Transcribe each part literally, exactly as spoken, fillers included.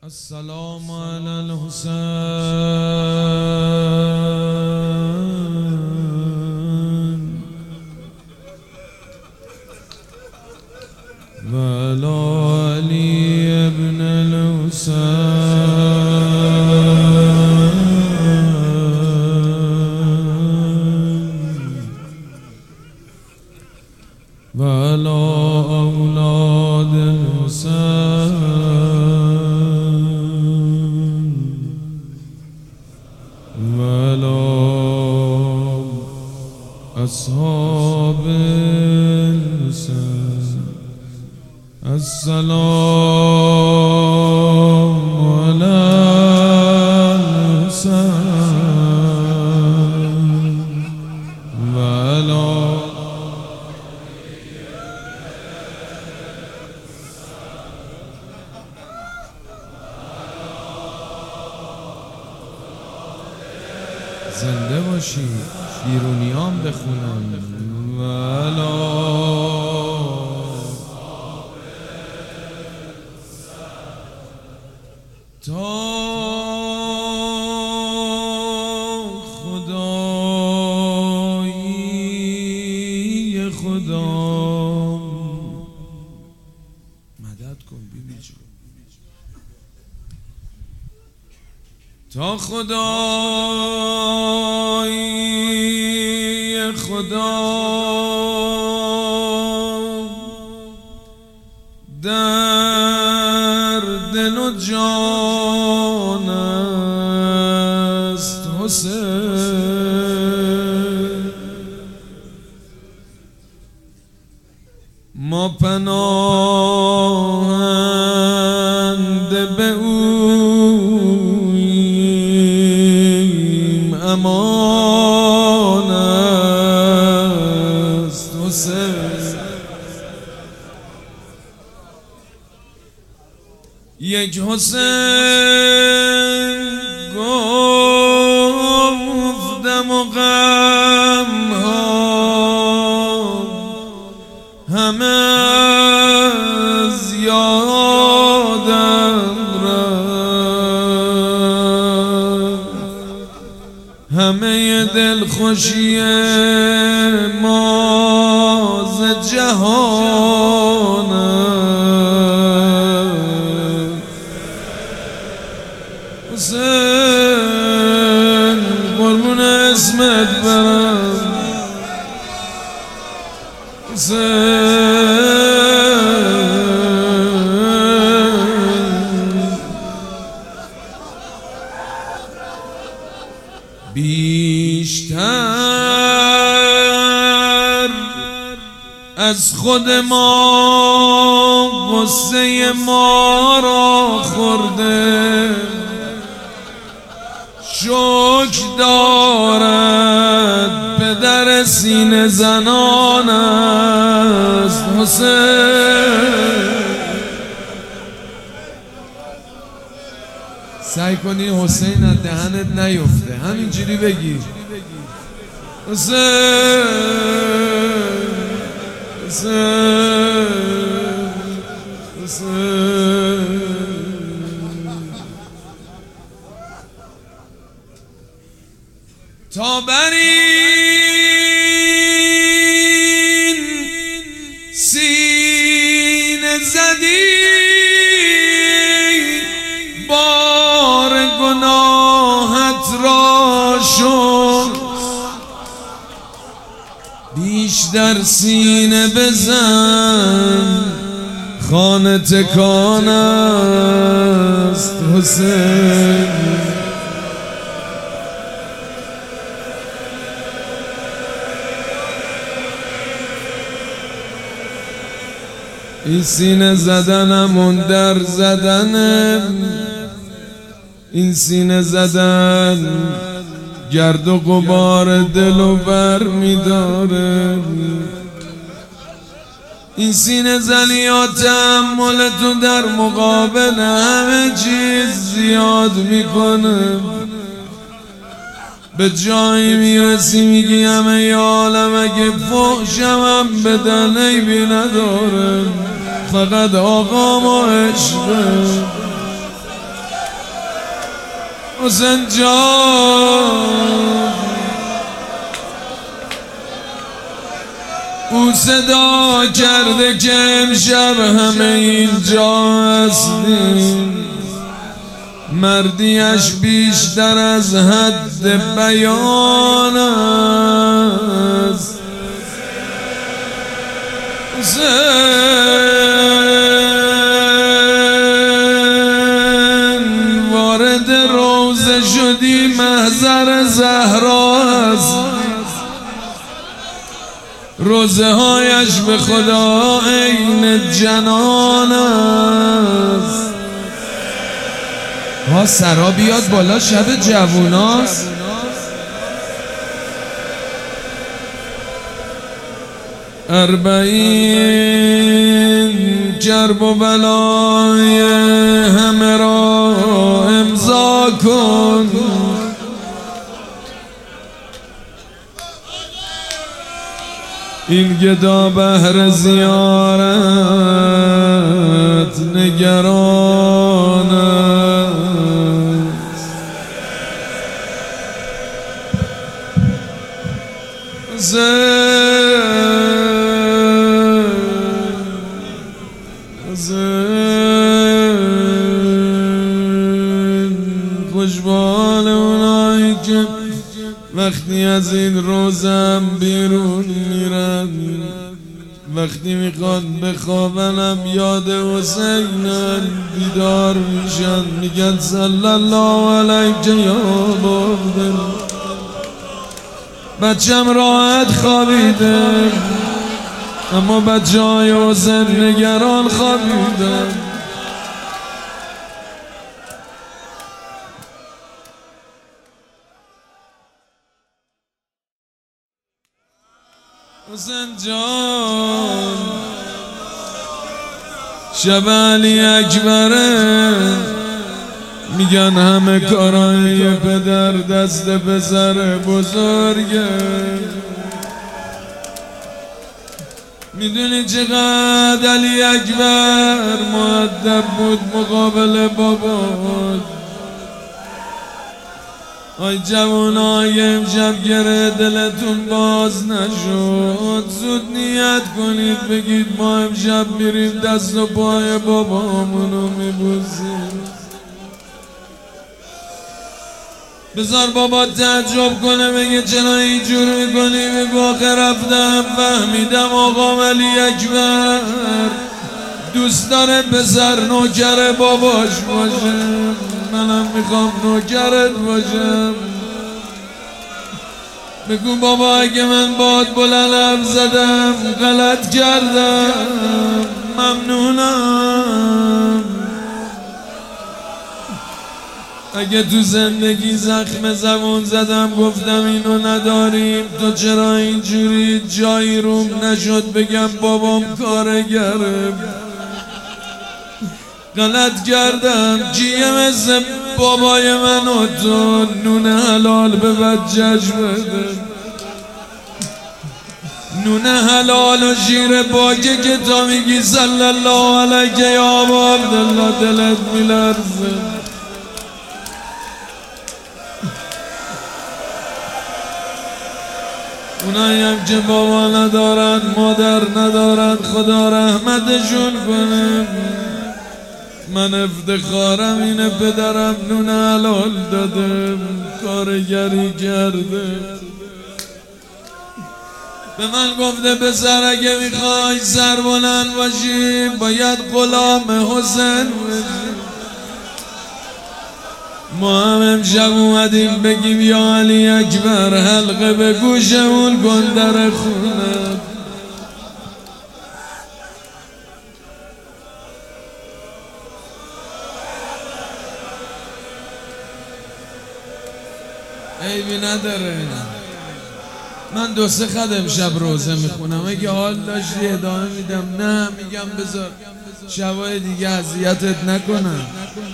السلام على الحسين وعلى علي بن الحسين وعلى أولاد الحسين أصحاب الحسين. السلام على الحسين وعلى زنده باشید، بیرونیام بخونم ولا تا خدایی خدا مدد کن بیبی جون، تا خدایی خدا در دل و جان است حسین. ما پناهنده به اویم، امان است حسین. یک حسین گفتم و غم ها همه از یادم رفت، همه دلخوشی ما ز جهان حسین. قربون اسمت برم حسین. بیشتر از خود ما غصه ما را خورده، شکر دارد پدر سینه زنان است حسین. سعی کنی حسین از دهنت نیفته، همینجوری بگی حسین حسین حسین. تا بر این سینه زدی بار گناهت را شد، بیشتر سینه بزن خانه تکان است حسین. این سینه زدنم اون در زدنم، این سینه زدن گرد و غبار دل و بر میداره. این سینه زنی و تحمل تو در مقابل همه چیز زیاد میکنه. به جایی میرسی میگی همه عالم اگه فحشم بدن عیبی نداره، فقط آقام و عشقه. حسین جان او صدا کرده که امشب همه اینجا هستیم، مردیش بیشتر از حد بیان است. حسین وارد روضه شدی محضر زهرا است، روزه هایش به خدا عین جنان است. ها سرا بیاد بالا شب جووناست. اربعین کرب و بلای همه را امضا کن، این گدا بهر زیارت نگران است. زن زن خوشبال اونایی که وقتی از این روزم بیرون میرن، وقتی میخوان بخوابنم یاد حسینن بیدار میشن، میگن صلی الله علیک یا بابدل. بچم راحت خوابیده اما بچه های حسین نگران خوابیدن. حسین جان شب علی اکبره، میگن همه کارای پدر دست پسر بزرگه. میدونی چقدر علی اکبر مؤدب بود مقابل بابا. آی جوانای امشب گره دلتون باز نشد، زود نیت کنید بگید ما امشب میریم دست و پای بابامونو میبوسیم. بذار بابا تعجب کنه بگه چرا اینجور میکنی، بگو آخه رفتم فهمیدم آقا علی اکبر دوست داره پسر نوکر باباش باشه، منم میخوام نوکرت باشم. بگو بابا اگه من باد بلند حرف زدم غلط کردم، ممنونم. اگه تو زندگی زخم زبون زدم گفتم اینو نداریم، تو چرا اینجوری جایی روم نشد بگم بابام کارگره، غلط کردم. کیه مثل بابای من و تو نون حلال به بچه‌ش بده، نون حلال و شیر باکه که تا میگی صلی الله علیک یا ابا عبدالله دلت میلرزه. اونایی هم که بابا ندارن مادر ندارن خدا رحمتشون کنه. من افتخارم اینه پدرم نون حلال داده، کارگری کرده. به من گفته پسر اگه میخوای سربلند باشی باید غلام حسین باشی. ما هم امشب اومدیم بگیم یا علی اکبر حلقه به گوشمون کن در خونه. عیبی نداره، من دو سه خط امشب روزه میخونم، اگه حال داشتی ادامه میدم، نه میگم بذار شبای دیگه اذیتت نکنم.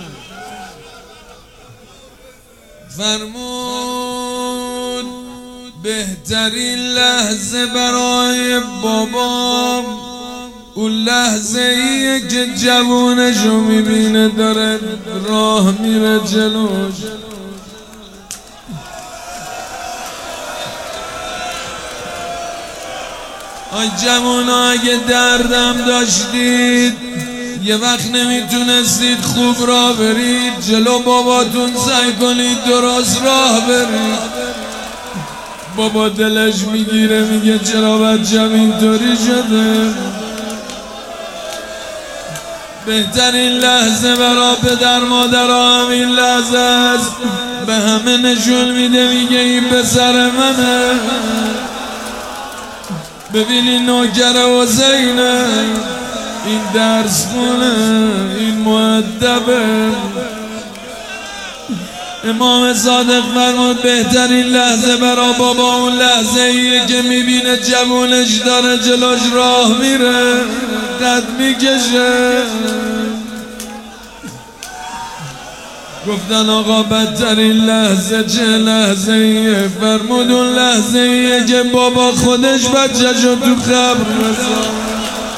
فرمود بهترین لحظه برای بابام اون لحظه ایه که جوونشو میبینه داره راه میره جلوش، آی جوانا اگه دردم داشتید یه وقت نمیتونستید خوب راه برید، جلو باباتون سعی کنید درست راه برید. بابا دلش میگیره میگه چرا بچم اینطوری شده. بهترین لحظه برا پدر مادر همین لحظه است. به همه نشون میده میگه این پسر منه. ببینین نوکر حسینه، این درس خونه، این مؤدبه. امام صادق فرمود بهترین لحظه برا بابا اون لحظه ایه که میبینه جوونش داره جلوش راه میره، قد میکشه. گفتن آقا بدترین لحظه چه لحظه ایه؟ فرمود اون لحظه ایه که بابا خودش بچه‌شو تو قبر رساند.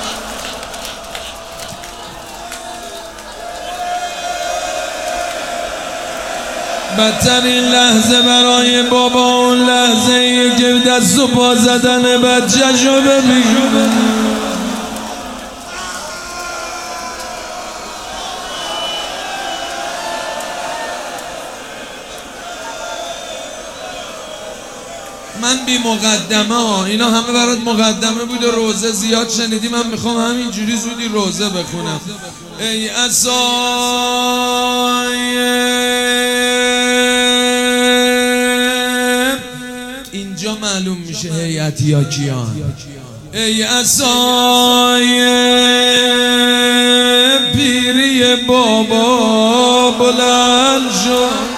بدترین لحظه برای بابا اون لحظه ایه که دست و پا زدن بچه‌شو ببینه. من بی مقدمه ها، اینا همه برات مقدمه بود و روزه زیاد شنیدی. من میخوام همینجوری زودی روزه بخونم. ای عصای اینجا معلوم میشه هیئتی یا کیان. ای عصای پیری بابا بلند شد،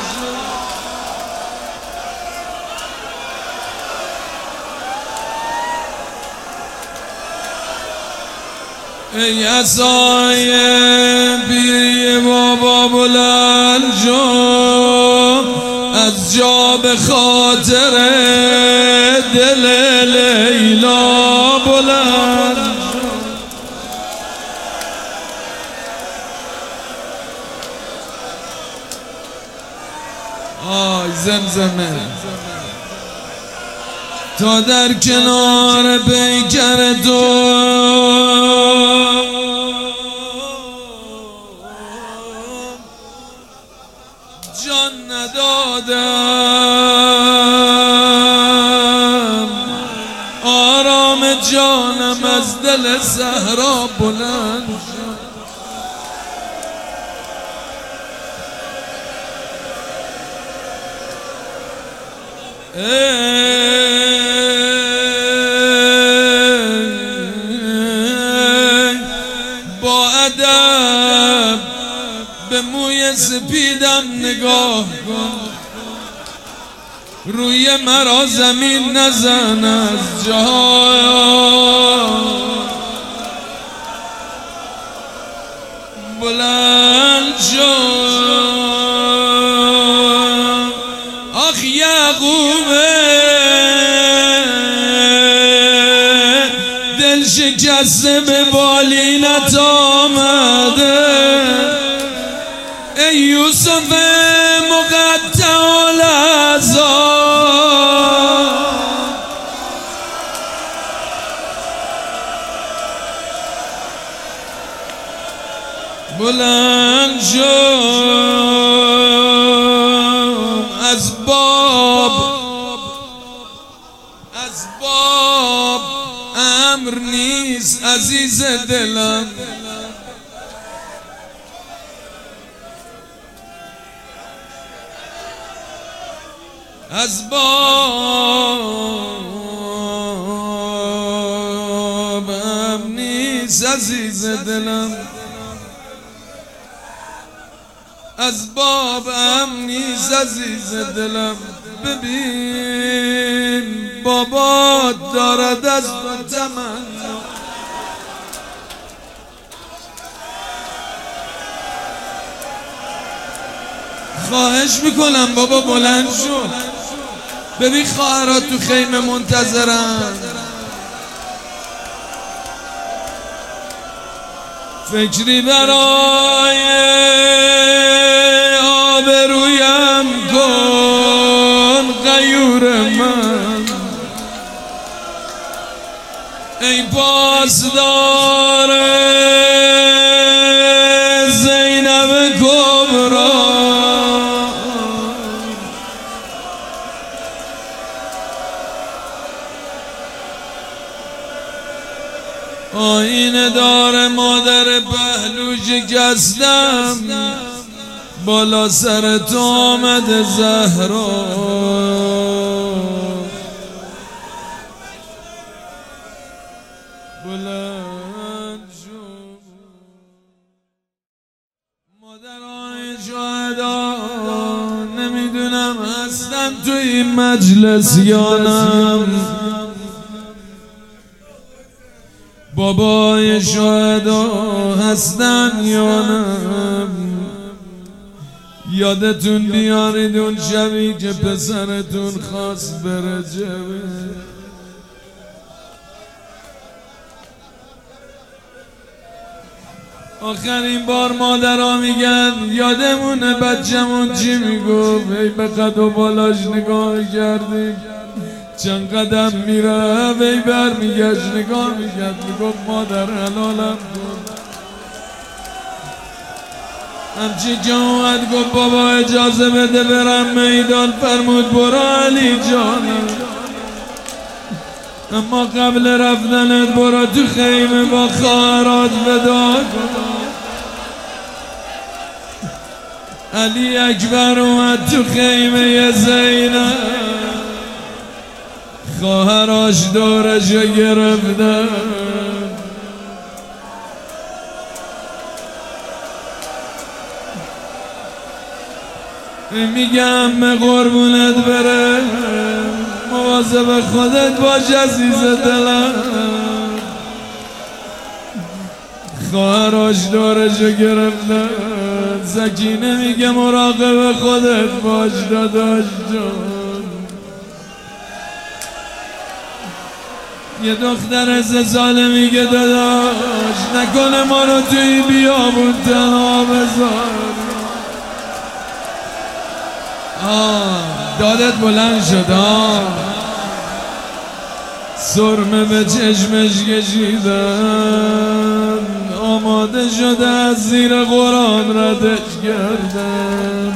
ای عصای پیری بابا بلند شو، از جا به خاطر دل لیلا بلند شو. آی زمزمه تا در کنار پیکر تو جان ندادم، آرام جانم از دل صحرا بلند شد. با ادب به موی سپیدم نگاه کن، روی مرا زمین نزن از جا. بلند شو آخ یعقوبه، دل شکسته به بالینت آمده. ای یوسف مقطع الاعضا، بلند شو از باب از باب امر نیست عزیز دلم. از باب امر نیست عزیز دلم، از باب امر نیست عزیز دلم. ببین بابا دارد از تو تمنا، خواهش میکنم بابا بلند شو. ببین خواهرات تو خیمه منتظرن. فکری برای آبرویم کن غیور من. ای پاسدار زینب کبرا آینه دار مادر پهلو شکستم بالا سر تو آمد زهرا بلند شد مادرای شهدا نمیدونم هستن تو این مجلس یا نه بابای شهدا هستن یا نه یادتون بیارید اون شبی که پسرتون خواست بره جبه آخرین بار مادرها میگن یادمونه بچه‌مون چی میگفت ای به قد و بالاش نگاه کردیم چند قدم میره وی بر میگشت نگاه میکرد میگفت مادر حلالم بود همچی که اومد گفت بابا اجازه بده برم میدان فرمود برو علی جانم اما قبل رفتنت برو تو خیمه با خواهرات ودا کن علی اکبر اومد تو خیمه زینب خواهراش دورشو گرفتن میگم قربونت بره مواظب خودت باش عزیز دلم خواهراش دورشو گرفتن سکینه میگه مراقب خودت باش داداش جان یه دختر سه ساله میگه داداش نکنه ما رو توی بیابون تنها بذار آه دادت بلند شد آه سرمه به چشمش کشیدن آماده شده از زیر قرآن ردش کردن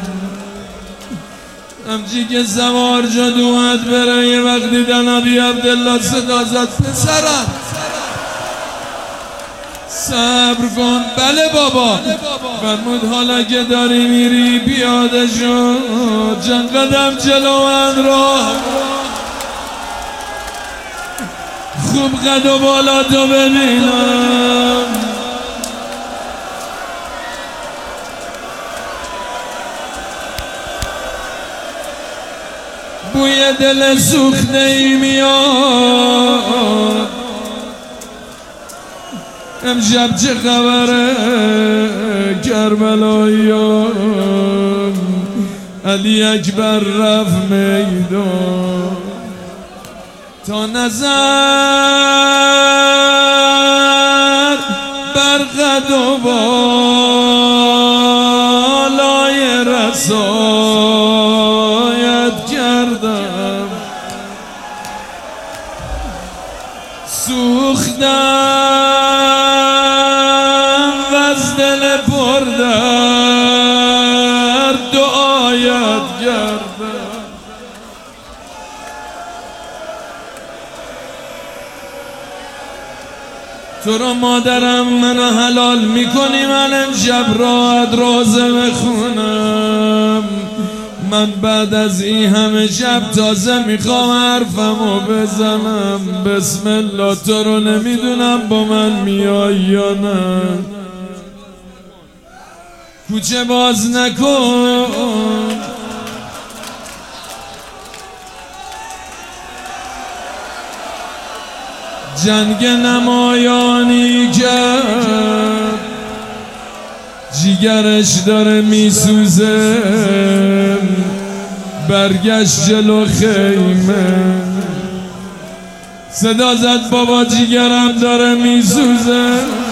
همچی که سوار شد اومد بره یه وقت دیدن ابی عبدالله صدا زد پسرم صبر کن بله بابا فرمود حالا که داری میری پیاده شو چند قدم جلو من راه خوب قد و بالا تو ببینم بوی دل سوخته ای میاد امشب چه خبره کربلاییان علی اکبر رفت میدان تا نظر بر قد و بالای رسایت کردم سوختم و از دل پر درد دعایت کردم تو رو مادرم منو حلال میکنی من امشب راحت روزه بخونم من بعد از این همه شب تازه میخوام حرفمو بزنم بسم الله تو رو نمیدونم با من میای یا نه کوچه باز نکن جنگ نمایانی کرد جیگرش داره میسوزه برگشت جلو خیمه صدا زد بابا جیگرم داره میسوزه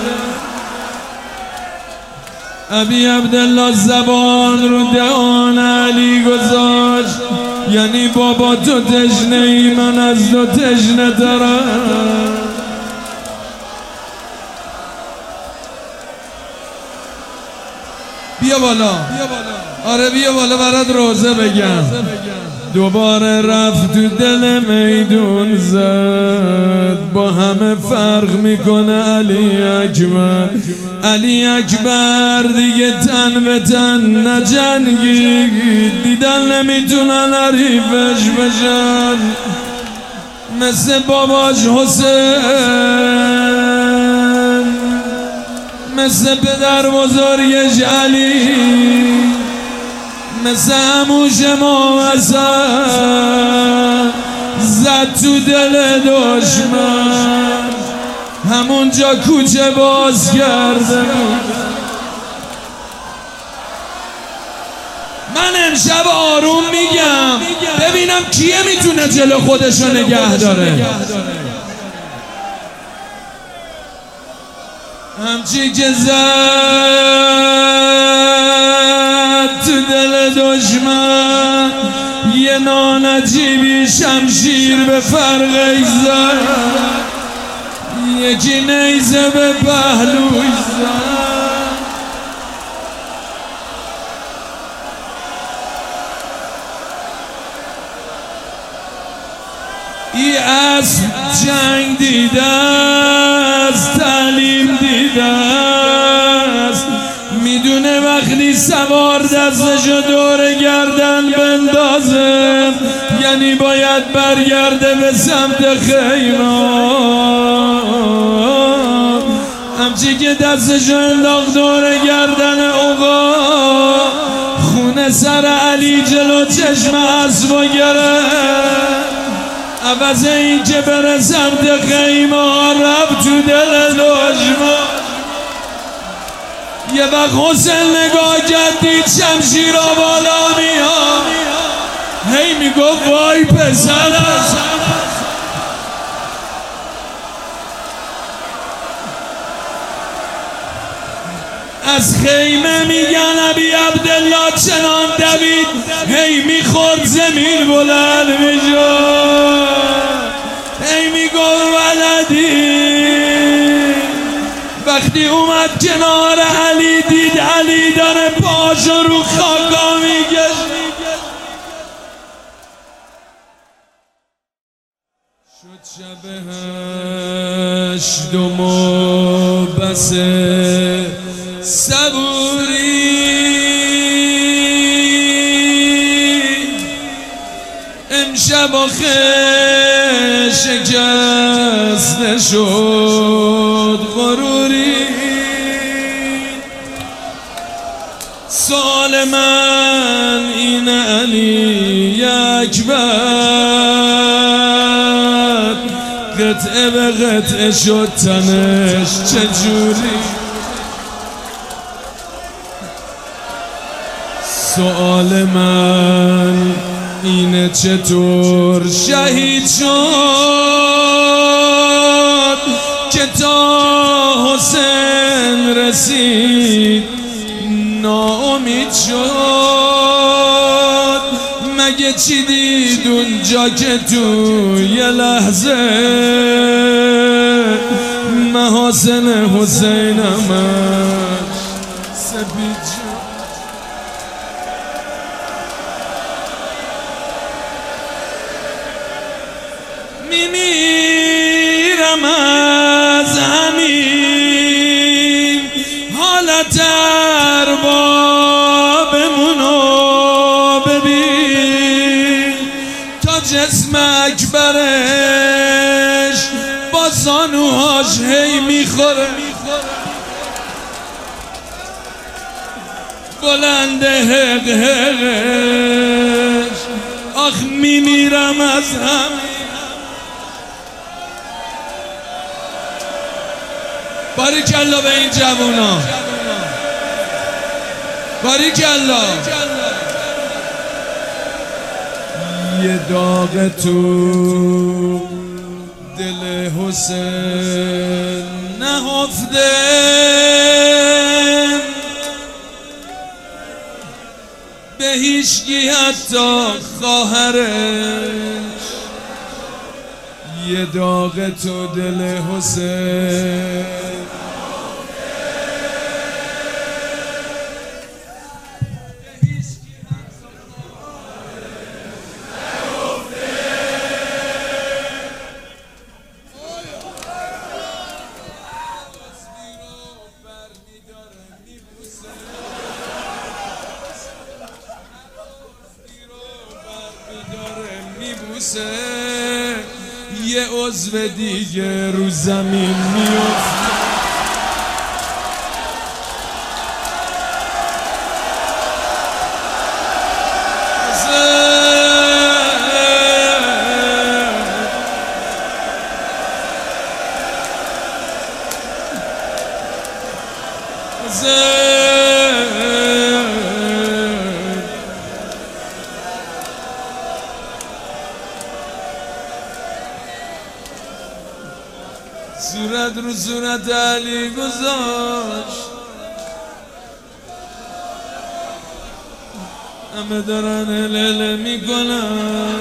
ابی عبدالله زبان رو دهان علی گذاشت یعنی بابا تو تشنه ای من از تو تشنه ترم بیا بالا. آره بیا بالا برات روزه بگم. دوباره رفت تو دل میدون زد، با همه فرق میکنه علی اکبر. علی اکبر دیگه تن به تن نجنگی، دیدن نمیتونن حریفش بشن. مثل باباش حسین، مثل پدر بزرگش علی، مثل عموش موسن زد تو دل دشمن، همونجا کوچه باز کرده بود. من امشب آروم میگم ببینم کیه میتونه جلو خودشو نگه داره. همچی که زد تو دل دشمن، یه نانجیبی شمشیر به فرقش زد، یکی نیزه به پهلوش زد. ای از جنگ دیده است، تعلیم دیده است، میدونه وقتی سوار دستشو دور گردن بندازه یعنی باید برگرده به سمت خیمه. همچی که دستشو انداخت دور گردن اوقا، خونه سر علی جلو چشم اسبو گرفت. عوض این که بره سمت خیمه رفت تو دل دشمن. یه وقت حسین نگاه کرد دید شمشیرها بالا میاد، هی میگفت وای پسرم. از خیمه میگن ابی عبدالله چنان دوید، هی میخورد زمین بلند میشد، هی میگفت ولدی. وقتی اومد کنار علی دید علی داره پاشو رو خاکا میگشت. شد شب هشتم و بس صبوری، امشب آخه شکسته شد غروری. سؤال من این علی اکبر، قطعه به قطعه شد تنش چجوری؟ سؤال من اینه چطور شهید شد که تا حسین رسید ناامید شد؟ مگه چی دید اونجا که تو یه لحظه محاسن حسین همش سپید شد؟ میمیرم از همین حالت اربابمونو ببین، تا جسم اکبرش با زانوهاش هی میخوره، بلند حق حقش. آخ میمیرم از همین. باریکالله به این جوونا، باریکالله. یه داغ تو دل حسین نهفته، به هیچکی حتی خواهرش. یه داغ تو دل حسین بوسه یه عضو دیگه رو زمین میفته. صورت رو صورت علی گذاشت، همه دارن هلهله میکنن.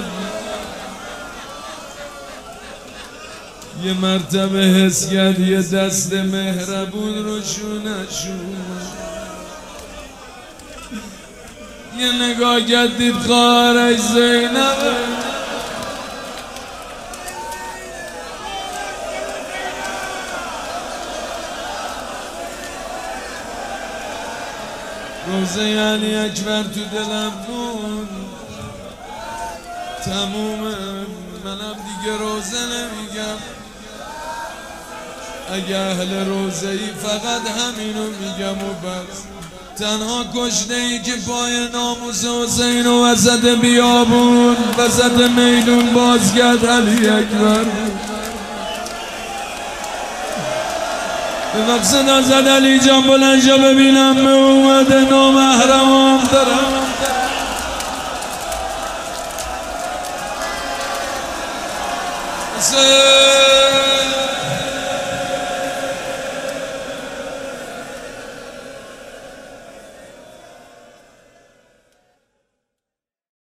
یه مرتبه حس کرد یه دست مهربون رو شونشون، یه نگاه کرد دید خواهرش زینبه. روزه یعنی اکبر تو دلم بود تمومه، منم دیگه روزه نمیگم. اگه اهل روزه ای فقط همینو میگم و بس. تنها کشته ای که پای ناموس حسین و وسط بیابون وسط میدون باز کرد علی اکبر. به وقت صدا زد علی جان بلند شو ببینم اومده نامحرم